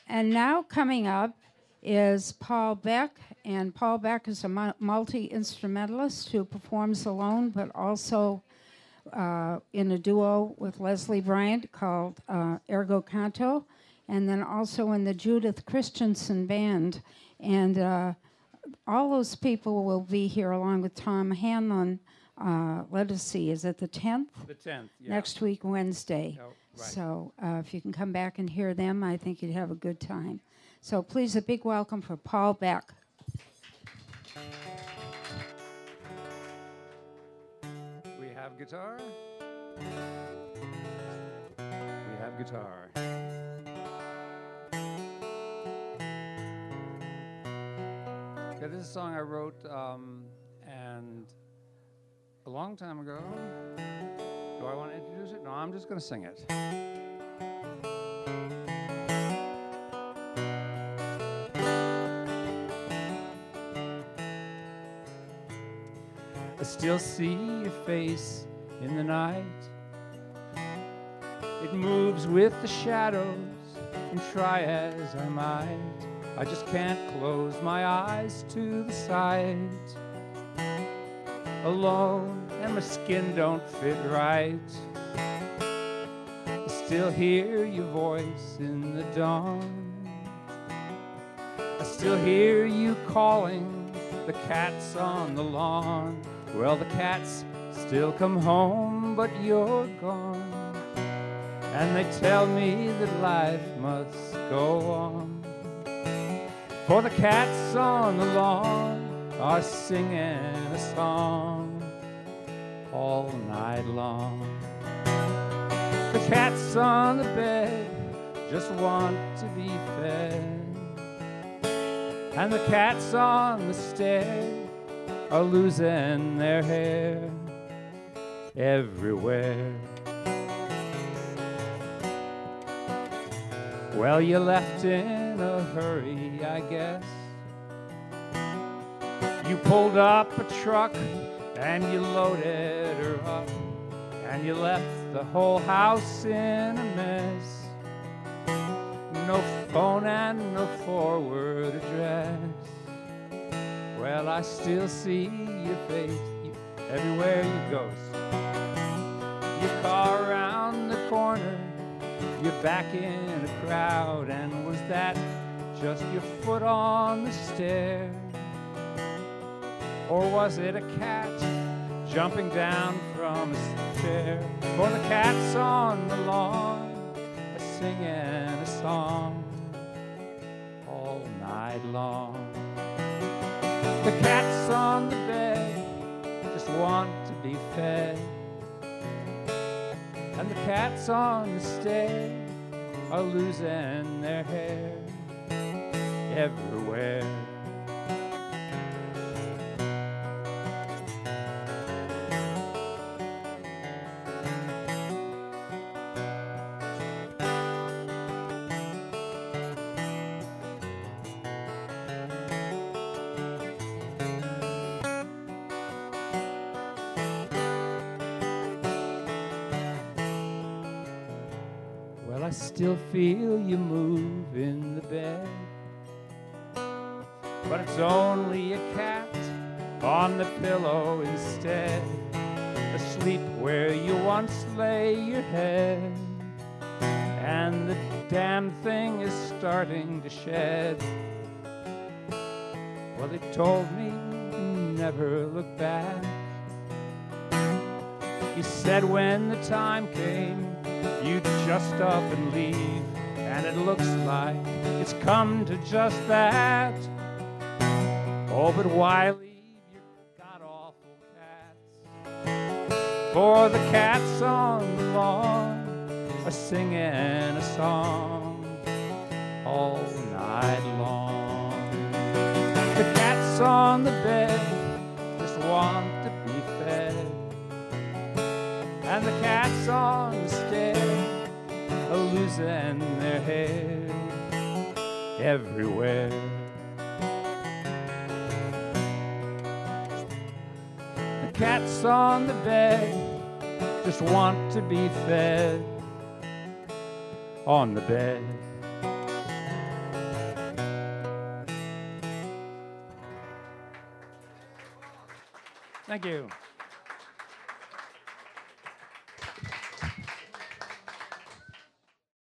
And now coming up is Paul Beck, and Paul Beck is a multi-instrumentalist who performs alone, but also in a duo with Leslie Bryant called Ergo Canto, and then also in the Judith Christensen Band. And all those people will be here along with Tom Hanlon. Let us see, is it the 10th? The 10th, yeah. Next week, Wednesday. Oh, right. So if you can come back and hear them, I think you'd have a good time. So please, a big welcome for Paul Beck. We have guitar. We have guitar. Okay, this is a song I wrote and a long time ago. Do I want to introduce it? No, I'm just going to sing it. I still see your face in the night. It moves with the shadows, and try as I might, I just can't close my eyes to the sight. Alone, and my skin don't fit right. I still hear your voice in the dawn. I still hear you calling the cats on the lawn. Well, the cats still come home, but you're gone. And they tell me that life must go on. For the cats on the lawn are singing a song all night long. The cats on the bed just want to be fed. And the cats on the stair are losing their hair everywhere. Well, you left in a hurry, I guess. You pulled up a truck and you loaded her up, and you left the whole house in a mess. No phone and no forward address. Well, I still see your face everywhere you go. Your car around the corner, you're back in a crowd, and was that just your foot on the stair? Or was it a cat jumping down from a chair? For the cats on the lawn are singing a song all night long. The cats on the bed just want to be fed, and the cats on the stair are losing their hair everywhere. I still feel you move in the bed, but it's only a cat on the pillow instead, asleep where you once lay your head. And the damn thing is starting to shed. Well, they told me to never look back. You said when the time came you'd just up and leave, and it looks like it's come to just that. Oh, but why leave your god-awful cats? For the cats on the lawn are singing a song all night long. The cats on the bed just want to be fed, and the cats on the stair are losing their hair everywhere. The cats on the bed just want to be fed on the bed. Thank you.